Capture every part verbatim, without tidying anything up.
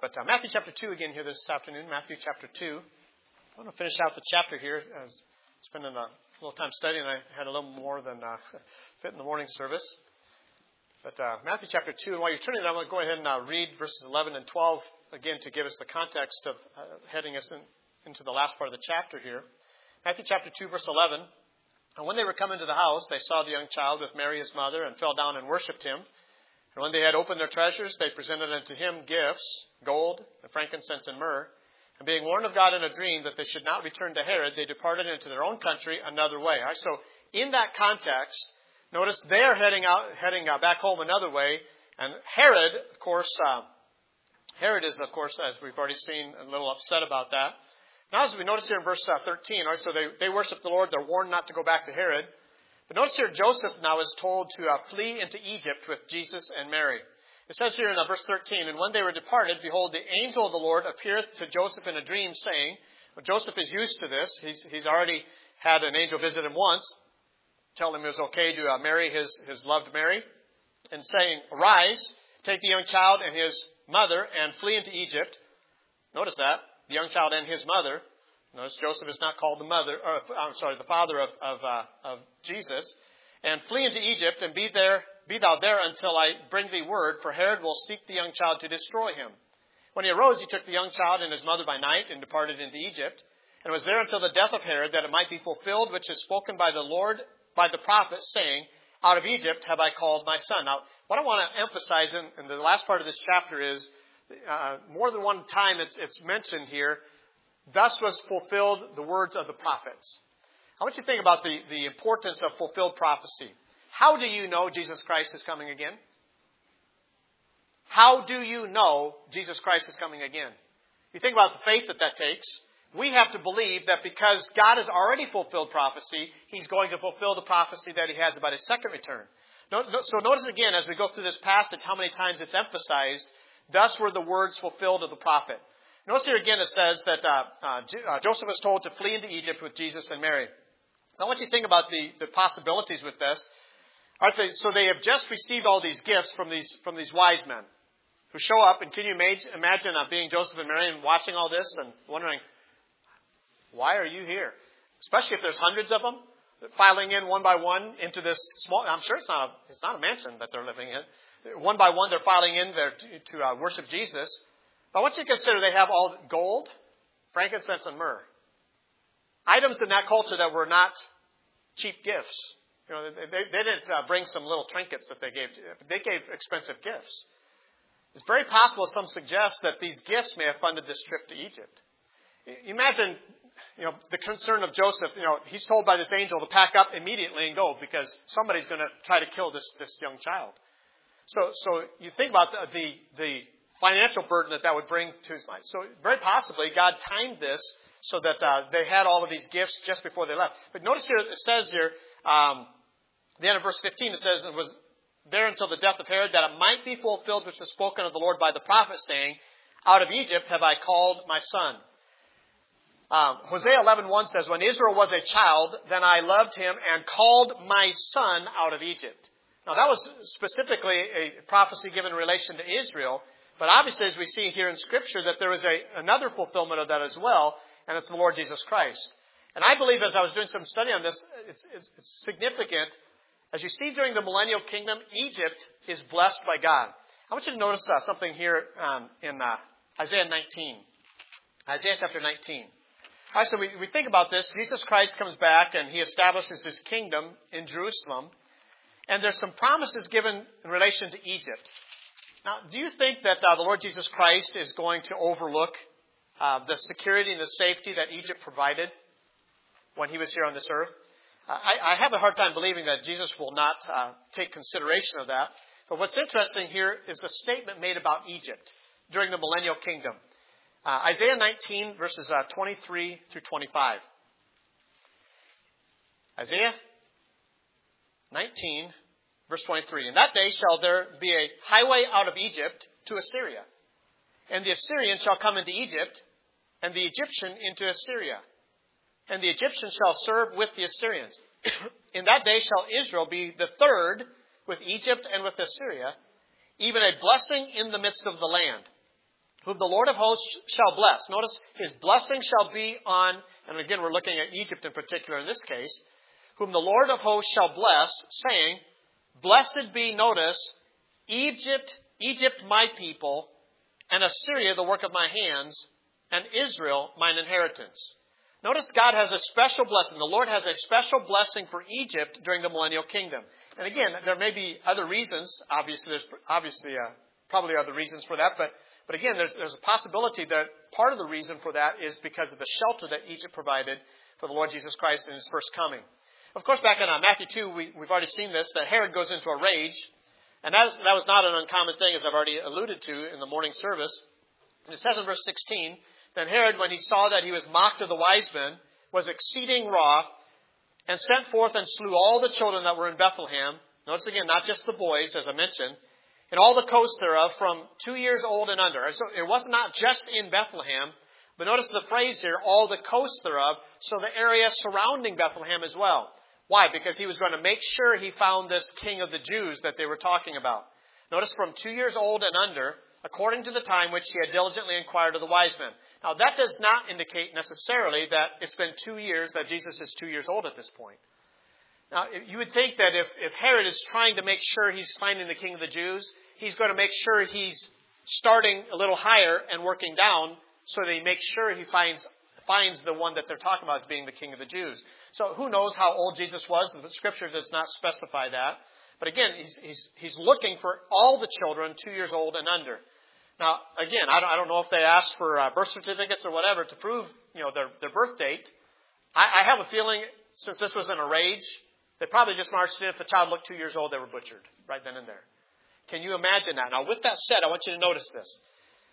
but uh, Matthew chapter two again here this afternoon. Matthew chapter two. I want to finish out the chapter here. I was spending a little time studying. I had a little more than uh, fit in the morning service. But uh, Matthew chapter two, and while you're turning, I'm going to go ahead and uh, read verses eleven and twelve again to give us the context of uh, heading us in, into the last part of the chapter here. Matthew chapter two, verse eleven. And when they were come into the house, they saw the young child with Mary his mother, and fell down and worshipped him. And when they had opened their treasures, they presented unto him gifts, gold, and frankincense, and myrrh. And being warned of God in a dream that they should not return to Herod, they departed into their own country another way. All right, so in that context, notice they are heading out, heading uh, back home another way. And Herod, of course, uh, Herod is, of course, as we've already seen, a little upset about that. Now, as we notice here in verse uh, thirteen, all right, so they, they worship the Lord. They're warned not to go back to Herod. But notice here, Joseph now is told to uh, flee into Egypt with Jesus and Mary. It says here in uh, verse thirteen, and when they were departed, behold, the angel of the Lord appeareth to Joseph in a dream, saying, well, Joseph is used to this. He's, he's already had an angel visit him once, tell him it was okay to uh, marry his, his loved Mary, and saying, arise, take the young child and his mother, and flee into Egypt. Notice that, the young child and his mother. Notice Joseph is not called the mother, or I'm sorry, the father of of, uh, of Jesus. And flee into Egypt, and be there, be thou there until I bring thee word, for Herod will seek the young child to destroy him. When he arose, he took the young child and his mother by night, and departed into Egypt, and was there until the death of Herod, that it might be fulfilled which is spoken by the Lord, by the prophet, saying, out of Egypt have I called my son. Now, what I want to emphasize in, in the last part of this chapter is, uh, more than one time it's, it's mentioned here, thus was fulfilled the words of the prophets. I want you to think about the, the importance of fulfilled prophecy. How do you know Jesus Christ is coming again? How do you know Jesus Christ is coming again? You think about the faith that that takes. We have to believe that because God has already fulfilled prophecy, He's going to fulfill the prophecy that He has about His second return. So notice again, as we go through this passage, how many times it's emphasized, thus were the words fulfilled of the prophet. Notice here again it says that uh, uh, uh, Joseph was told to flee into Egypt with Jesus and Mary. Now, what do you think about the, the possibilities with this? Aren't they, so they have just received all these gifts from these from these wise men who show up. And can you imagine, imagine uh, being Joseph and Mary and watching all this and wondering, why are you here? Especially if there's hundreds of them filing in one by one into this small. I'm sure it's not a, it's not a mansion that they're living in. One by one, they're filing in there to, to uh, worship Jesus. But I want you to consider they have all gold, frankincense, and myrrh. Items in that culture that were not cheap gifts. You know, they, they, they didn't uh, bring some little trinkets that they gave. They gave expensive gifts. It's very possible, some suggest, that these gifts may have funded this trip to Egypt. Imagine, you know, the concern of Joseph. You know, he's told by this angel to pack up immediately and go because somebody's going to try to kill this, this young child. So, so you think about the, the, the financial burden that that would bring to his mind. So very possibly God timed this so that uh, they had all of these gifts just before they left. But notice here, it says here, um, the end of verse fifteen, it says it was there until the death of Herod, that it might be fulfilled which was spoken of the Lord by the prophet, saying, out of Egypt have I called my son. Um, Hosea eleven one says, when Israel was a child, then I loved him and called my son out of Egypt. Now that was specifically a prophecy given in relation to Israel. But obviously, as we see here in Scripture, that there is a, another fulfillment of that as well, and it's the Lord Jesus Christ. And I believe, as I was doing some study on this, it's, it's, it's significant. As you see during the millennial kingdom, Egypt is blessed by God. I want you to notice uh, something here um, in uh, Isaiah nineteen. Isaiah chapter nineteen. All right, so we, we think about this. Jesus Christ comes back, and He establishes His kingdom in Jerusalem. And there's some promises given in relation to Egypt. Now, do you think that uh, the Lord Jesus Christ is going to overlook uh, the security and the safety that Egypt provided when He was here on this earth? Uh, I, I have a hard time believing that Jesus will not uh, take consideration of that. But what's interesting here is the statement made about Egypt during the millennial kingdom. Uh, Isaiah nineteen, verses uh, twenty-three through twenty-five. Isaiah nineteen, verse twenty-three. In that day shall there be a highway out of Egypt to Assyria. And the Assyrian shall come into Egypt, and the Egyptian into Assyria. And the Egyptian shall serve with the Assyrians. In that day shall Israel be the third with Egypt and with Assyria, even a blessing in the midst of the land. whom the Lord of hosts shall bless. Notice, his blessing shall be on, and again we're looking at Egypt in particular in this case, whom the Lord of hosts shall bless, saying, blessed be, notice, Egypt, Egypt my people, and Assyria the work of my hands, and Israel mine inheritance. Notice God has a special blessing. The Lord has a special blessing for Egypt during the millennial kingdom. And again, there may be other reasons. Obviously, there's obviously uh, probably other reasons for that. But but again, there's there's a possibility that part of the reason for that is because of the shelter that Egypt provided for the Lord Jesus Christ in his first coming. Of course, back in uh, Matthew two, we, we've already seen this, that Herod goes into a rage. And that, is, that was not an uncommon thing, as I've already alluded to in the morning service. And it says in verse sixteen, then Herod, when he saw that he was mocked of the wise men, was exceeding wroth, and sent forth and slew all the children that were in Bethlehem. Notice again, not just the boys, as I mentioned, and all the coasts thereof from two years old and under. So it was not just in Bethlehem, but notice the phrase here, all the coasts thereof, so the area surrounding Bethlehem as well. Why? Because he was going to make sure he found this king of the Jews that they were talking about. Notice from two years old and under, according to the time which he had diligently inquired of the wise men. Now, that does not indicate necessarily that it's been two years, that Jesus is two years old at this point. Now, you would think that if, if Herod is trying to make sure he's finding the king of the Jews, he's going to make sure he's starting a little higher and working down so that he makes sure he finds finds the one that they're talking about as being the king of the Jews. So who knows how old Jesus was? The Scripture does not specify that. But again, he's, he's, he's looking for all the children two years old and under. Now, again, I don't, I don't know if they asked for uh, birth certificates or whatever to prove, you know, their, their birth date. I, I have a feeling, since this was in a rage, they probably just marched in. If the child looked two years old, they were butchered right then and there. Can you imagine that? Now, with that said, I want you to notice this.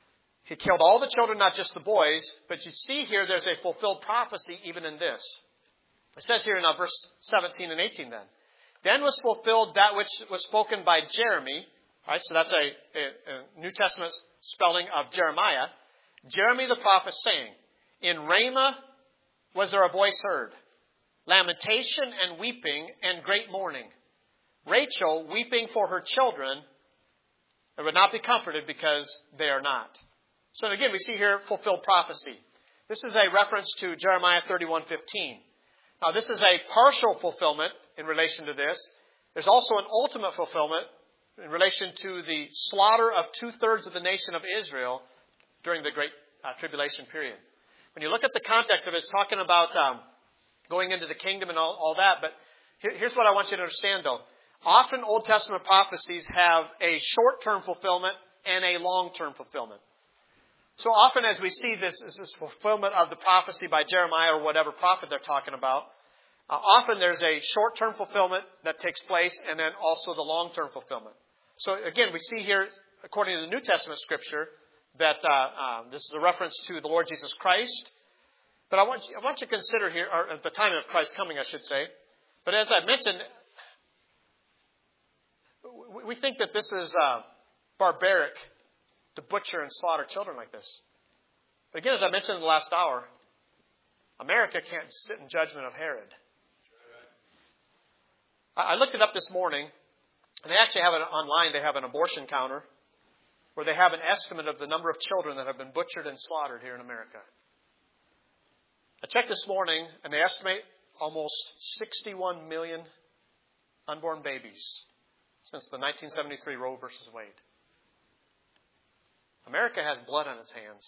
He killed all the children, not just the boys. But you see here, there's a fulfilled prophecy even in this. It says here in uh, verse seventeen and eighteen then. Then was fulfilled that which was spoken by Jeremy. All right, so that's a, a, a New Testament spelling of Jeremiah. Jeremy the prophet saying, in Ramah was there a voice heard, lamentation and weeping and great mourning. Rachel weeping for her children, and would not be comforted because they are not. So again, we see here fulfilled prophecy. This is a reference to Jeremiah thirty-one fifteen. Now, this is a partial fulfillment in relation to this. There's also an ultimate fulfillment in relation to the slaughter of two-thirds of the nation of Israel during the Great uh, Tribulation period. When you look at the context of it, it's talking about um, going into the kingdom and all, all that. But here, here's what I want you to understand, though. Often Old Testament prophecies have a short-term fulfillment and a long-term fulfillment. So often as we see this, this fulfillment of the prophecy by Jeremiah or whatever prophet they're talking about, uh, often there's a short-term fulfillment that takes place and then also the long-term fulfillment. So again, we see here, according to the New Testament Scripture, that uh, uh, this is a reference to the Lord Jesus Christ. But I want you, I want you to consider here, or at the time of Christ's coming, I should say. But as I mentioned, we think that this is uh, barbaric to butcher and slaughter children like this. But again, as I mentioned in the last hour, America can't sit in judgment of Herod. I looked it up this morning, and they actually have it online. They have an abortion counter where they have an estimate of the number of children that have been butchered and slaughtered here in America. I checked this morning, and they estimate almost sixty-one million unborn babies since the nineteen seventy-three Roe versus Wade. America has blood on its hands.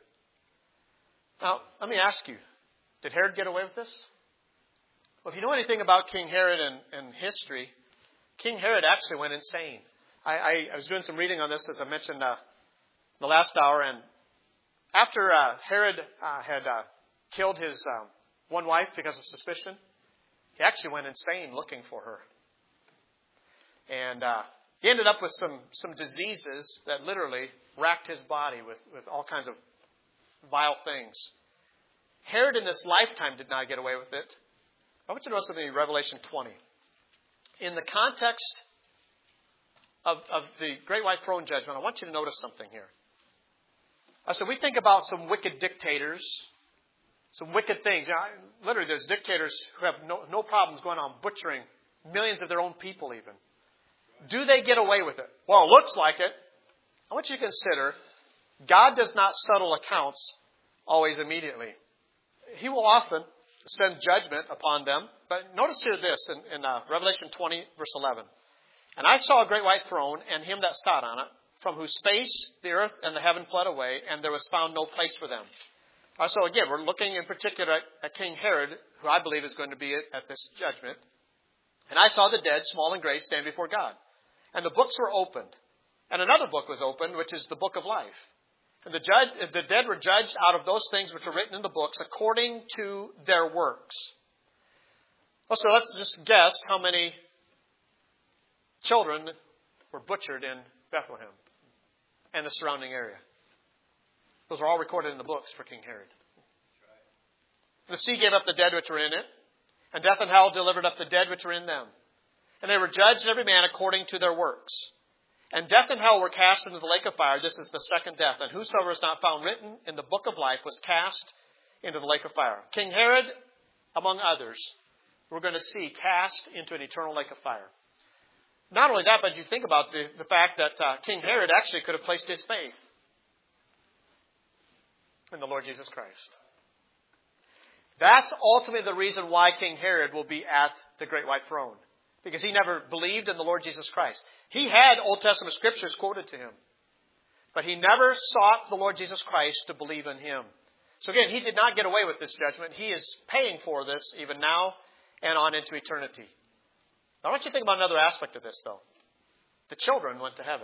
Now, let me ask you, did Herod get away with this? Well, if you know anything about King Herod and, and history, King Herod actually went insane. I, I, I was doing some reading on this, as I mentioned uh, in the last hour, and after uh, Herod uh, had uh, killed his um, one wife because of suspicion, he actually went insane looking for her. And uh, he ended up with some, some diseases that literally racked his body with, with all kinds of vile things. Herod in this lifetime did not get away with it. I want you to notice something in Revelation twenty. In the context of, of the Great White Throne Judgment, I want you to notice something here. Uh, so we think about some wicked dictators, some wicked things. You know, literally, there's dictators who have no, no problems going on butchering millions of their own people even. Do they get away with it? Well, it looks like it. I want you to consider God does not settle accounts always immediately. He will often send judgment upon them. But notice here this in, in uh, Revelation twenty, verse eleven. And I saw a great white throne, and him that sat on it, from whose face the earth and the heaven fled away, and there was found no place for them. Uh, so again, we're looking in particular at, at King Herod, who I believe is going to be at, at this judgment. And I saw the dead, small and great, stand before God. And the books were opened. And another book was opened, which is the book of life. And the, judge, the dead were judged out of those things which were written in the books according to their works. Well, so let's just guess how many children were butchered in Bethlehem and the surrounding area. Those are all recorded in the books for King Herod. The sea gave up the dead which were in it, and death and hell delivered up the dead which were in them. And they were judged every man according to their works. And death and hell were cast into the lake of fire. This is the second death. And whosoever is not found written in the book of life was cast into the lake of fire. King Herod, among others, we're going to see cast into an eternal lake of fire. Not only that, but you think about the, the fact that uh, King Herod actually could have placed his faith in the Lord Jesus Christ. That's ultimately the reason why King Herod will be at the great white throne. Because he never believed in the Lord Jesus Christ. He had Old Testament scriptures quoted to him. But he never sought the Lord Jesus Christ to believe in him. So again, he did not get away with this judgment. He is paying for this even now and on into eternity. Now I want you to think about another aspect of this, though. The children went to heaven.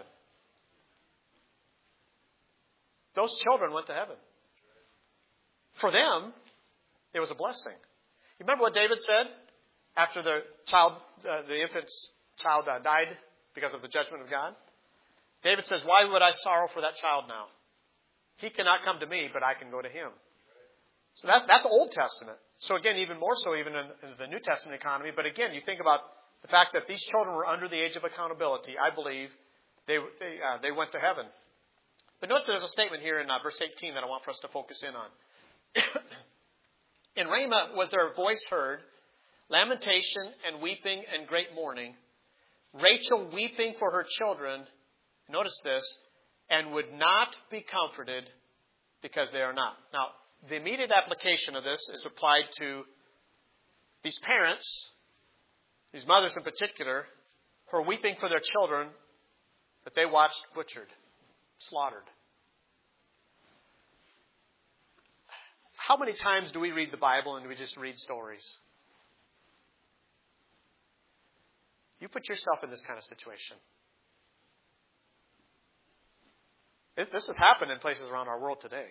Those children went to heaven. For them, it was a blessing. You remember what David said after the child, uh, the infant's child uh, died because of the judgment of God? David says, "Why would I sorrow for that child now? He cannot come to me, but I can go to him." So that, that's Old Testament. So again, even more so even in, in the New Testament economy. But again, you think about the fact that these children were under the age of accountability. I believe they they, uh, they went to heaven. But notice there's a statement here in uh, verse eighteen that I want for us to focus in on. In Ramah was there a voice heard, lamentation and weeping and great mourning, Rachel weeping for her children, notice this, and would not be comforted because they are not. Now, the immediate application of this is applied to these parents, these mothers in particular, who are weeping for their children that they watched butchered, slaughtered. How many times do we read the Bible and we just read stories? You put yourself in this kind of situation. It, this has happened in places around our world today.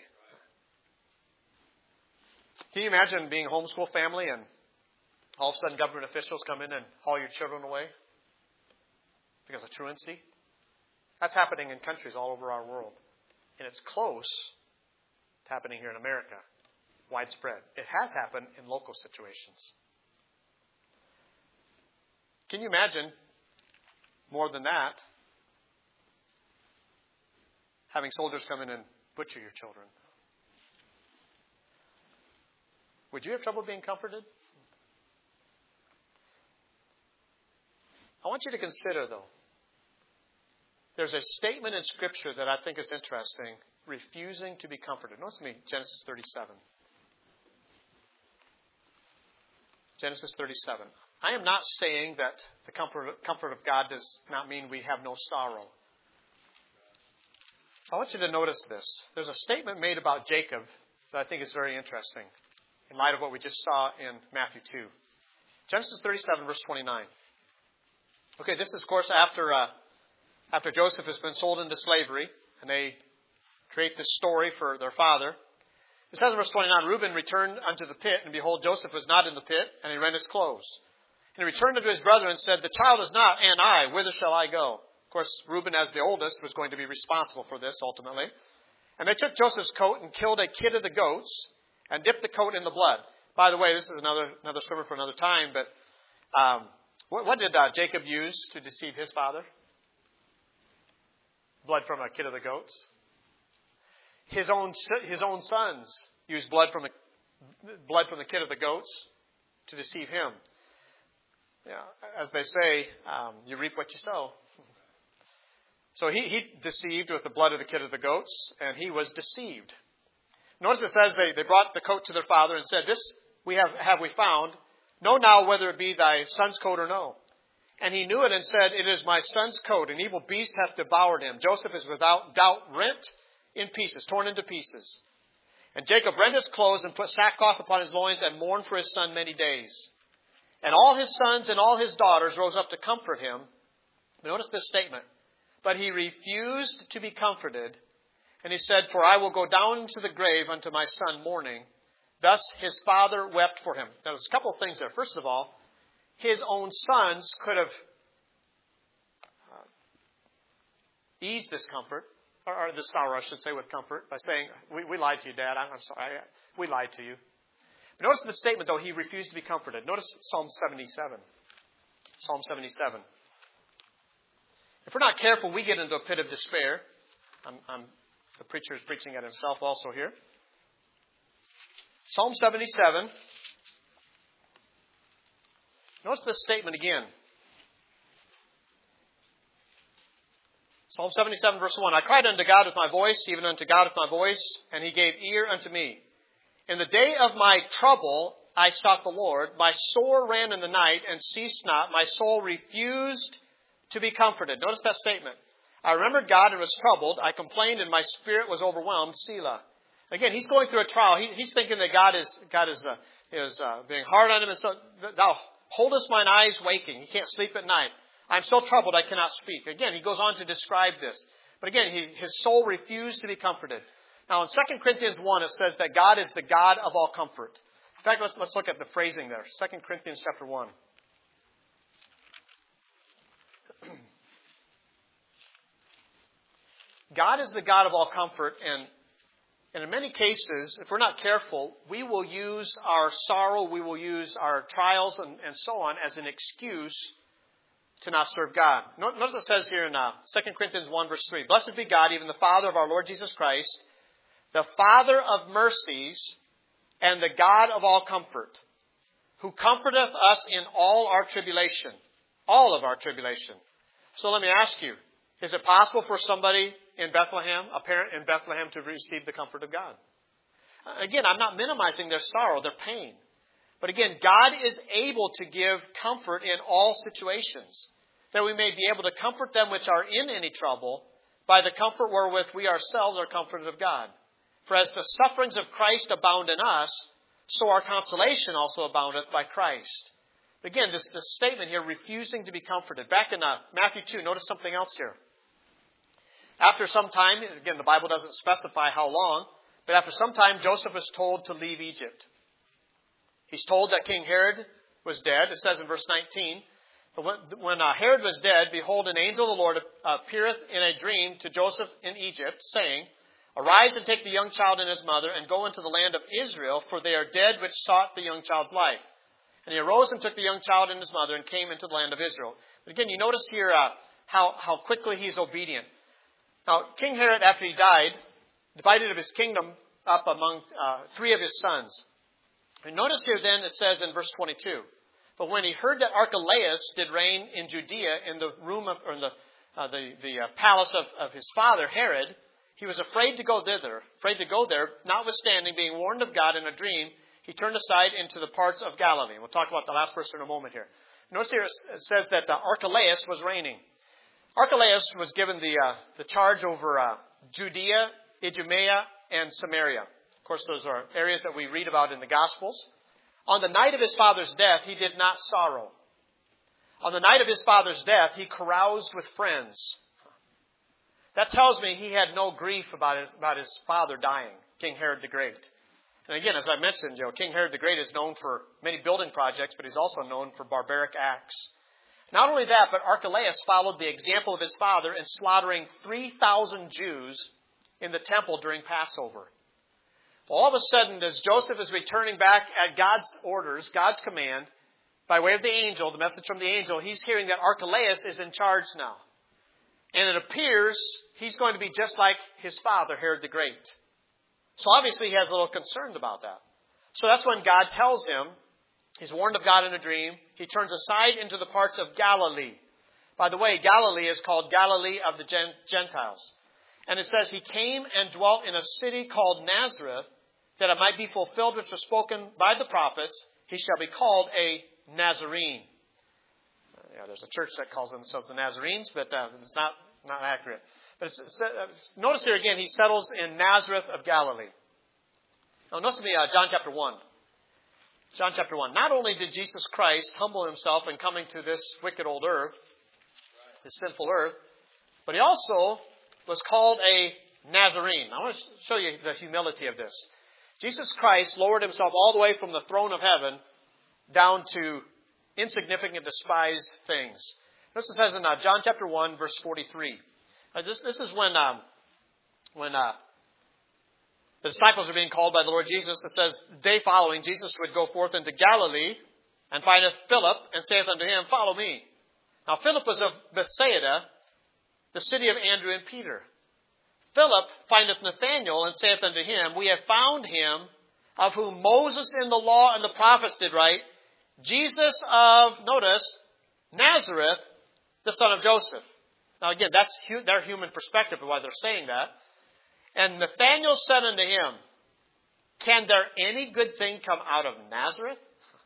Can you imagine being a homeschool family and all of a sudden government officials come in and haul your children away because of truancy? That's happening in countries all over our world. And it's close to happening here in America. Widespread. It has happened in local situations. Can you imagine, more than that, having soldiers come in and butcher your children? Would you have trouble being comforted? I want you to consider, though, there's a statement in Scripture that I think is interesting, refusing to be comforted. Notice with me, Genesis thirty-seven. Genesis thirty-seven. I am not saying that the comfort, comfort of God does not mean we have no sorrow. I want you to notice this. There's a statement made about Jacob that I think is very interesting in light of what we just saw in Matthew two. Genesis thirty-seven, verse twenty-nine. Okay, this is, of course, after uh, after Joseph has been sold into slavery, and they create this story for their father. It says in verse twenty-nine, Reuben returned unto the pit, and behold, Joseph was not in the pit, and he rent his clothes. And he returned unto his brethren and said, The child is not, and I, whither shall I go? Of course, Reuben, as the oldest, was going to be responsible for this ultimately. And they took Joseph's coat and killed a kid of the goats, and dipped the coat in the blood. By the way, this is another another sermon for another time, but um, what, what did uh, Jacob use to deceive his father? Blood from a kid of the goats. His own his own sons used blood from the blood from the kid of the goats to deceive him. Yeah, as they say, um, you reap what you sow. So he, he deceived with the blood of the kid of the goats, and he was deceived. Notice it says they, they brought the coat to their father and said, This we have, have we found. Know now whether it be thy son's coat or no. And he knew it and said, It is my son's coat. An evil beast hath devoured him. Joseph is without doubt rent in pieces, torn into pieces. And Jacob rent his clothes and put sackcloth upon his loins and mourned for his son many days. And all his sons and all his daughters rose up to comfort him. Notice this statement. But he refused to be comforted. And he said, For I will go down into the grave unto my son mourning. Thus his father wept for him. Now, there's a couple of things there. First of all, his own sons could have uh, eased this comfort, or, or this sorrow, I should say, with comfort, by saying, We, we lied to you, Dad. I'm, I'm sorry. I, we lied to you. But notice the statement, though, he refused to be comforted. Notice Psalm seventy-seven. Psalm seventy-seven. If we're not careful, we get into a pit of despair. I'm, I'm, the preacher is preaching at himself also here. Psalm seventy-seven. Notice this statement again. Psalm seventy-seven, verse one. I cried unto God with my voice, even unto God with my voice, and he gave ear unto me. In the day of my trouble I sought the Lord. My sore ran in the night and ceased not. My soul refused to be comforted. Notice that statement. I remembered God and was troubled. I complained and my spirit was overwhelmed. Selah. Again, he's going through a trial. He, he's thinking that God is God is uh, is uh, being hard on him, and so thou holdest mine eyes waking. He can't sleep at night. I'm so troubled I cannot speak. Again, he goes on to describe this. But again, he, his soul refused to be comforted. Now, in Second Corinthians one, it says that God is the God of all comfort. In fact, let's let's look at the phrasing there. Second Corinthians chapter one. God is the God of all comfort, and, and in many cases, if we're not careful, we will use our sorrow, we will use our trials and, and so on as an excuse to not serve God. Notice it says here in uh, Second Corinthians one, verse three, Blessed be God, even the Father of our Lord Jesus Christ, the Father of mercies and the God of all comfort, who comforteth us in all our tribulation, all of our tribulation. So let me ask you, is it possible for somebody in Bethlehem, a parent in Bethlehem, to receive the comfort of God? Again, I'm not minimizing their sorrow, their pain. But again, God is able to give comfort in all situations, that we may be able to comfort them which are in any trouble by the comfort wherewith we ourselves are comforted of God. For as the sufferings of Christ abound in us, so our consolation also aboundeth by Christ. Again, this, this statement here, refusing to be comforted. Back in uh, Matthew two, notice something else here. After some time, again, the Bible doesn't specify how long, but after some time, Joseph is told to leave Egypt. He's told that King Herod was dead. It says in verse nineteen, When uh, Herod was dead, behold, an angel of the Lord appeareth in a dream to Joseph in Egypt, saying, Arise and take the young child and his mother, and go into the land of Israel, for they are dead which sought the young child's life. And he arose and took the young child and his mother, and came into the land of Israel. But again, you notice here uh, how, how quickly he's obedient. Now, King Herod, after he died, divided of his kingdom up among uh, three of his sons. And notice here then it says in verse twenty-two, But when he heard that Archelaus did reign in Judea in the room of, or in the, uh, the, the uh, palace of, of his father Herod, he was afraid to go thither, afraid to go there, notwithstanding being warned of God in a dream, he turned aside into the parts of Galilee. We'll talk about the last verse in a moment here. Notice here it says that uh, Archelaus was reigning. Archelaus was given the uh, the charge over uh, Judea, Idumea, and Samaria. Of course, those are areas that we read about in the Gospels. On the night of his father's death, he did not sorrow. On the night of his father's death, he caroused with friends. That tells me he had no grief about his about his father dying, King Herod the Great. And again, as I mentioned, you know, King Herod the Great is known for many building projects, but he's also known for barbaric acts. Not only that, but Archelaus followed the example of his father in slaughtering three thousand Jews in the temple during Passover. All of a sudden, as Joseph is returning back at God's orders, God's command, by way of the angel, the message from the angel, he's hearing that Archelaus is in charge now. And it appears he's going to be just like his father, Herod the Great. So obviously he has a little concern about that. So that's when God tells him, he's warned of God in a dream, he turns aside into the parts of Galilee. By the way, Galilee is called Galilee of the Gentiles. And it says, he came and dwelt in a city called Nazareth, that it might be fulfilled which was spoken by the prophets, he shall be called a Nazarene. Uh, yeah, there's a church that calls themselves the Nazarenes, but uh, it's not, not accurate. But it's, it's, uh, notice here again, he settles in Nazareth of Galilee. Now notice me uh, John chapter one. John chapter one. Not only did Jesus Christ humble himself in coming to this wicked old earth, this sinful earth, but he also was called a Nazarene. I want to show you the humility of this. Jesus Christ lowered himself all the way from the throne of heaven down to insignificant, despised things. This it says in uh, John chapter one, verse forty-three. Uh, this, this is when um, when uh, the disciples are being called by the Lord Jesus. It says, the day following, Jesus would go forth into Galilee and findeth Philip and saith unto him, follow me. Now Philip was of Bethsaida, the city of Andrew and Peter. Philip findeth Nathanael and saith unto him, we have found him of whom Moses in the law and the prophets did write, Jesus of, notice, Nazareth, the son of Joseph. Now again, that's hu- their human perspective of why they're saying that. And Nathanael said unto him, can there any good thing come out of Nazareth?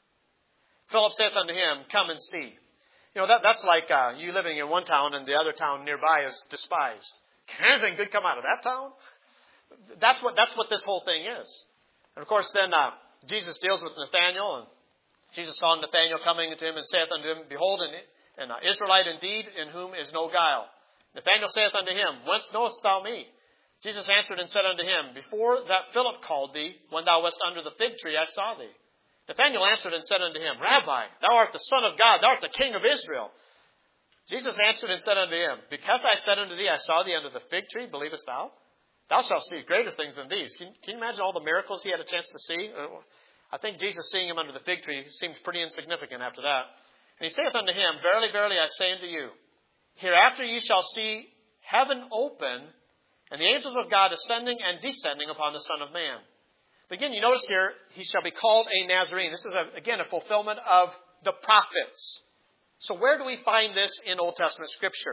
Philip saith unto him, come and see. You know, that, that's like uh, you living in one town and the other town nearby is despised. Can anything good come out of that town? That's what that's what this whole thing is. And of course, then uh, Jesus deals with Nathanael, and Jesus saw Nathanael coming to him and saith unto him, behold, an, an uh, Israelite indeed, in whom is no guile. Nathanael saith unto him, whence knowest thou me? Jesus answered and said unto him, before that Philip called thee, when thou wast under the fig tree, I saw thee. Nathanael answered and said unto him, Rabbi, thou art the Son of God, thou art the King of Israel. Jesus answered and said unto him, because I said unto thee, I saw thee under the fig tree, believest thou? Thou shalt see greater things than these. Can, can you imagine all the miracles he had a chance to see? I think Jesus seeing him under the fig tree seemed pretty insignificant after that. And he saith unto him, verily, verily, I say unto you, hereafter ye shall see heaven open, and the angels of God ascending and descending upon the Son of Man. But again, you notice here, he shall be called a Nazarene. This is, a, again, a fulfillment of the prophets. So where do we find this in Old Testament Scripture?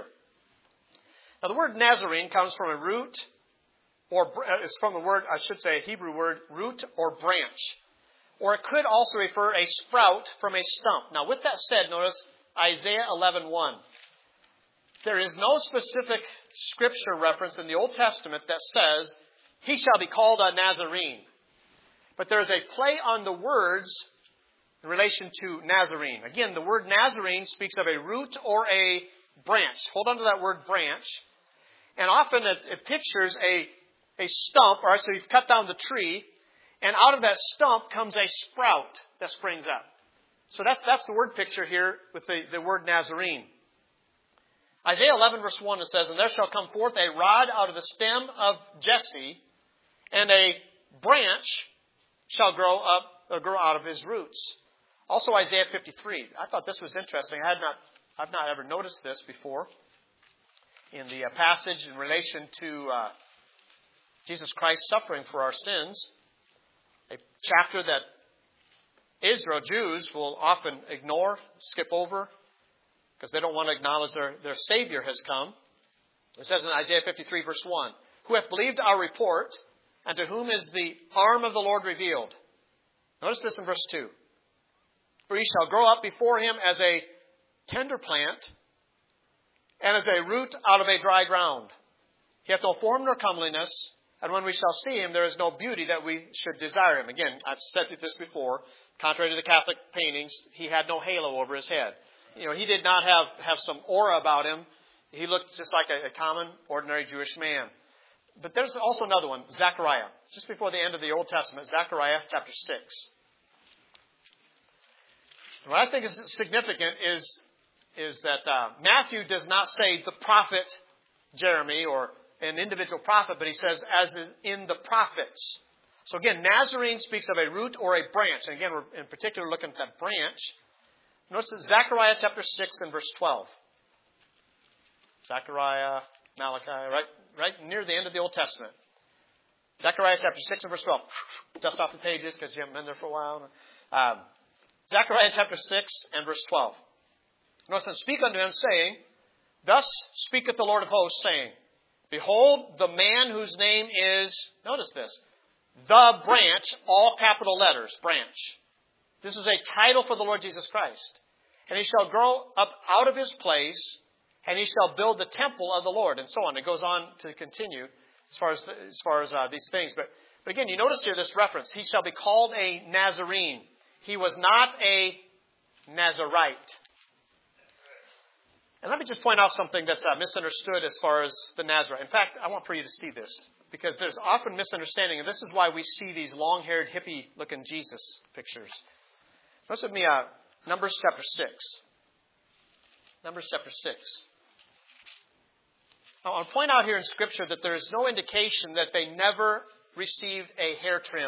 Now, the word Nazarene comes from a root, or it's from the word, I should say, a Hebrew word, root or branch. Or it could also refer a sprout from a stump. Now, with that said, notice Isaiah eleven one. There is no specific Scripture reference in the Old Testament that says, he shall be called a Nazarene. But there is a play on the words in relation to Nazarene. Again, the word Nazarene speaks of a root or a branch. Hold on to that word branch. And often it, it pictures a, a stump. All right, so you've cut down the tree, and out of that stump comes a sprout that springs up. So that's that's the word picture here with the, the word Nazarene. Isaiah eleven verse one, it says, and there shall come forth a rod out of the stem of Jesse, and a branch shall grow up or grow out of his roots. Also Isaiah fifty-three. I thought this was interesting. I had not I've not ever noticed this before. In the uh, passage in relation to uh, Jesus Christ suffering for our sins, a chapter that Israel, Jews, will often ignore, skip over, because they don't want to acknowledge their, their Savior has come. It says in Isaiah fifty-three verse one, who hath believed our report, and to whom is the arm of the Lord revealed? Notice this in verse two. For he shall grow up before him as a tender plant, and as a root out of a dry ground. He hath no form nor comeliness, and when we shall see him, there is no beauty that we should desire him. Again, I've said this before. Contrary to the Catholic paintings, he had no halo over his head. You know, he did not have, have some aura about him. He looked just like a, a common, ordinary Jewish man. But there's also another one, Zechariah. Just before the end of the Old Testament, Zechariah chapter six. And what I think is significant is, is that uh, Matthew does not say the prophet Jeremy or an individual prophet, but he says as is in the prophets. So again, Nazarene speaks of a root or a branch. And again, we're in particular looking at that branch. Notice that Zechariah chapter six and verse twelve. Zechariah, Malachi, right, right near the end of the Old Testament. Zechariah chapter six and verse twelve. Dust off the pages because you haven't been there for a while. Um, Zechariah chapter six and verse twelve. Notice, and speak unto him, saying, Thus speaketh the Lord of hosts, saying, Behold, the man whose name is, notice this, the branch, all capital letters, branch. This is a title for the Lord Jesus Christ. And he shall grow up out of his place, and he shall build the temple of the Lord, and so on. It goes on to continue as far as as far as uh, these things. But, but again, you notice here this reference. He shall be called a Nazarene. He was not a Nazarite. And let me just point out something that's uh, misunderstood as far as the Nazarite. In fact, I want for you to see this, because there's often misunderstanding, and this is why we see these long-haired, hippie-looking Jesus pictures. Notice with me uh, Numbers chapter six. Numbers chapter six. Now, I'll point out here in Scripture that there is no indication that they never received a hair trim.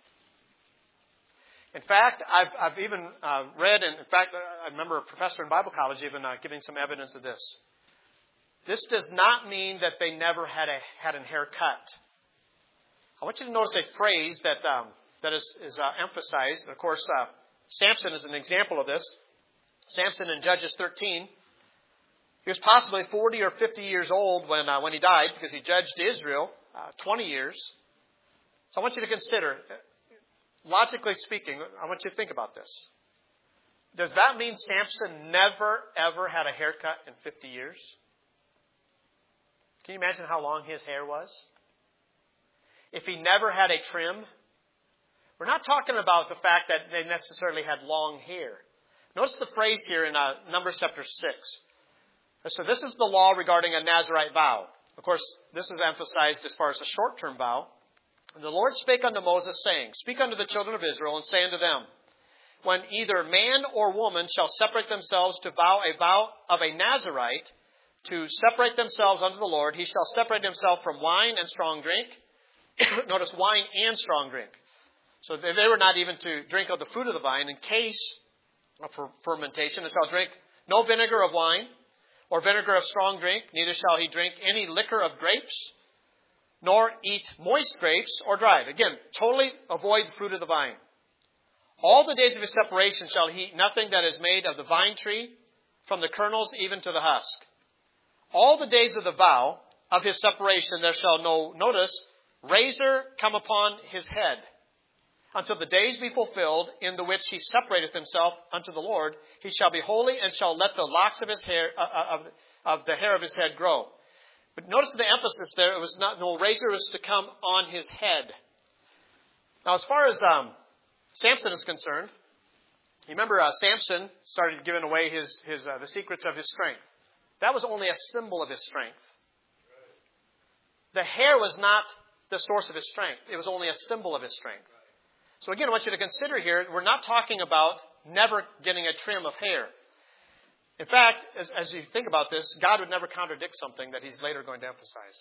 In fact, I've, I've even uh, read, and in fact, I remember a professor in Bible college even uh, giving some evidence of this. This does not mean that they never had a had a haircut. I want you to notice a phrase that um, that is, is uh, emphasized. Of course, uh, Samson is an example of this. Samson in Judges thirteen. He was possibly forty or fifty years old when uh, when he died, because he judged Israel uh, twenty years. So I want you to consider, logically speaking, I want you to think about this. Does that mean Samson never, ever had a haircut in fifty years? Can you imagine how long his hair was? If he never had a trim? We're not talking about the fact that they necessarily had long hair. Notice the phrase here in uh, Numbers chapter six. So this is the law regarding a Nazarite vow. Of course, this is emphasized as far as a short-term vow. And the Lord spake unto Moses, saying, Speak unto the children of Israel, and say unto them, When either man or woman shall separate themselves to vow a vow of a Nazarite, to separate themselves unto the Lord, he shall separate himself from wine and strong drink. Notice, wine and strong drink. So they were not even to drink of the fruit of the vine in case of fermentation, and shall drink no vinegar of wine, or vinegar of strong drink, neither shall he drink any liquor of grapes, nor eat moist grapes or dried. Again, totally avoid the fruit of the vine. All the days of his separation shall he eat nothing that is made of the vine tree, from the kernels even to the husk. All the days of the vow of his separation there shall no, notice, razor come upon his head, until the days be fulfilled, in the which he separateth himself unto the Lord. He shall be holy, and shall let the locks of his hair, uh, of, of the hair of his head grow. But notice the emphasis there, it was not, no razor was to come on his head. Now, as far as um, Samson is concerned, you remember uh, Samson started giving away his, his uh, the secrets of his strength. That was only a symbol of his strength. The hair was not the source of his strength. It was only a symbol of his strength. So again, I want you to consider here, we're not talking about never getting a trim of hair. In fact, as, as you think about this, God would never contradict something that he's later going to emphasize.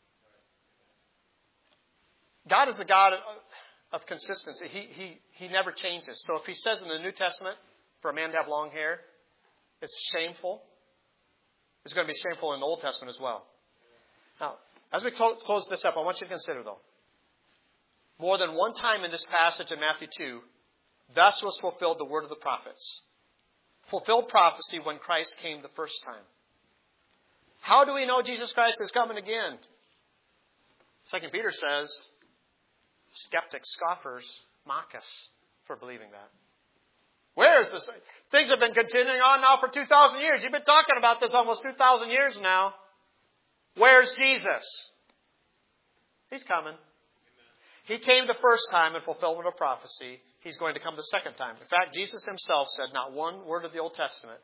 God is the God of, of consistency. He, he, he never changes. So if he says in the New Testament for a man to have long hair, it's shameful. It's going to be shameful in the Old Testament as well. Now, as we close this up, I want you to consider, though, more than one time in this passage in Matthew two, thus was fulfilled the word of the prophets. Fulfilled prophecy when Christ came the first time. How do we know Jesus Christ is coming again? Second Peter says, skeptics, scoffers mock us for believing that. Where is this? Things have been continuing on now for two thousand years. You've been talking about this almost two thousand years now. Where's Jesus? He's coming. He came the first time in fulfillment of prophecy. He's going to come the second time. In fact, Jesus himself said not one word of the Old Testament,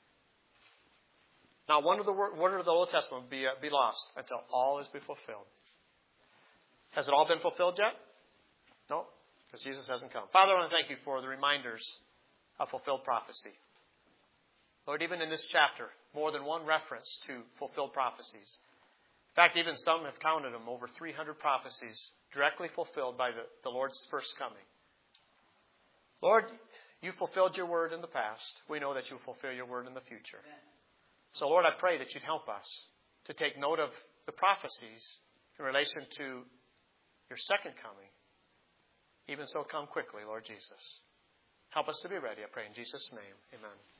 not one of the word of the Old Testament will be, uh, be lost until all is be fulfilled. Has it all been fulfilled yet? No, because Jesus hasn't come. Father, I want to thank you for the reminders of fulfilled prophecy. Lord, even in this chapter, more than one reference to fulfilled prophecies. In fact, even some have counted them, over three hundred prophecies directly fulfilled by the, the Lord's first coming. Lord, you fulfilled your word in the past. We know that you will fulfill your word in the future. So, Lord, I pray that you'd help us to take note of the prophecies in relation to your second coming. Even so, come quickly, Lord Jesus. Help us to be ready, I pray in Jesus' name. Amen.